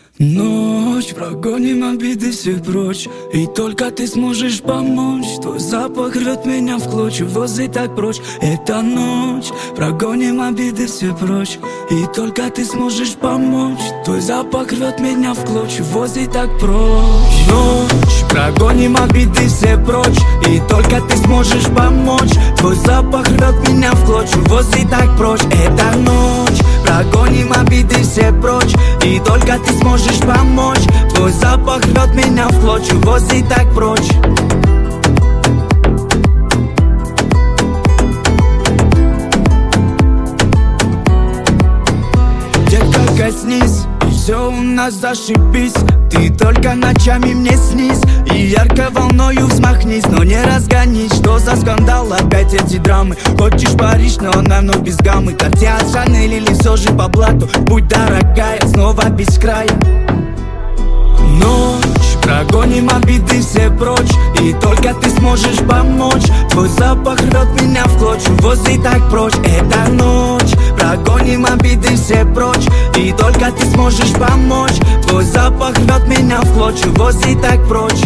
Ночь, прогоним обиды все прочь, и только ты сможешь помочь. Твой запах рвет меня в клочья, возле так прочь. Это ночь, прогоним обиды все прочь, и только ты сможешь помочь. Твой запах рвет меня в клочья, возле так прочь. Ночь, прогоним обиды все прочь, и только ты сможешь помочь. Твой запах рвет меня в клочья, возле так прочь. Это ночь, прогоним обиды все прочь, и только ты сможешь помочь. Твой запах рвет меня в клочья, возле так прочь. Детка, коснись, и все у нас зашибись. Ты только ночами мне снись, и ярко волною взмахнись, но не разгонись. Что за скандал, опять эти драмы? Хочешь Париж, но она вновь без гаммы. Катя от Шанель или все же по блату? Будь дорогая, снова без края. Ночь, прогоним обиды все прочь, и только ты сможешь помочь. Твой запах рвет меня в клочья, возле так прочь. Это ночь, прогоним обиды все прочь, и только ты сможешь помочь. Твой запах рвет меня в клочья, возле так прочь.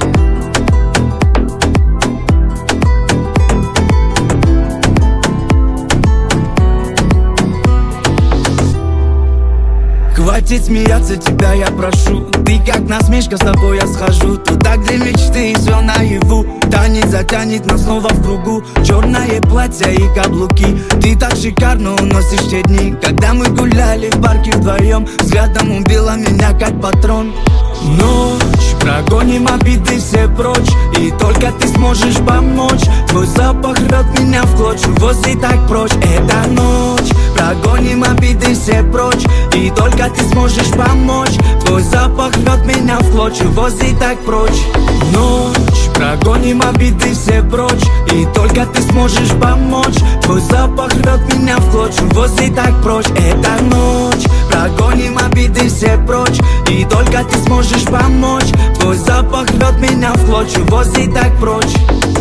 Хватит смеяться, тебя я прошу. Ты как насмешка, с тобой я схожу туда, где мечты и все наяву. Танец затянет нас снова в кругу. Черное платье и каблуки. Ты так шикарно уносишь те дни, когда мы гуляли в парке вдвоем. Взглядом убила меня как патрон. Ночь, прогоним обиды все прочь, и только ты сможешь помочь. Твой запах рвет меня в клочья, возле так прочь. Это ночь, прогоним обиды все прочь, и только ты сможешь помочь. Твой запах рвет меня в клочья, возле так прочь. Ночь, прогоним обиды все прочь, и только ты сможешь помочь. Твой запах рвет меня в клочья, возле так прочь. Это ночь, прогоним обиды все прочь, и только ты сможешь помочь. Твой запах рвет меня в клочья, возле так прочь.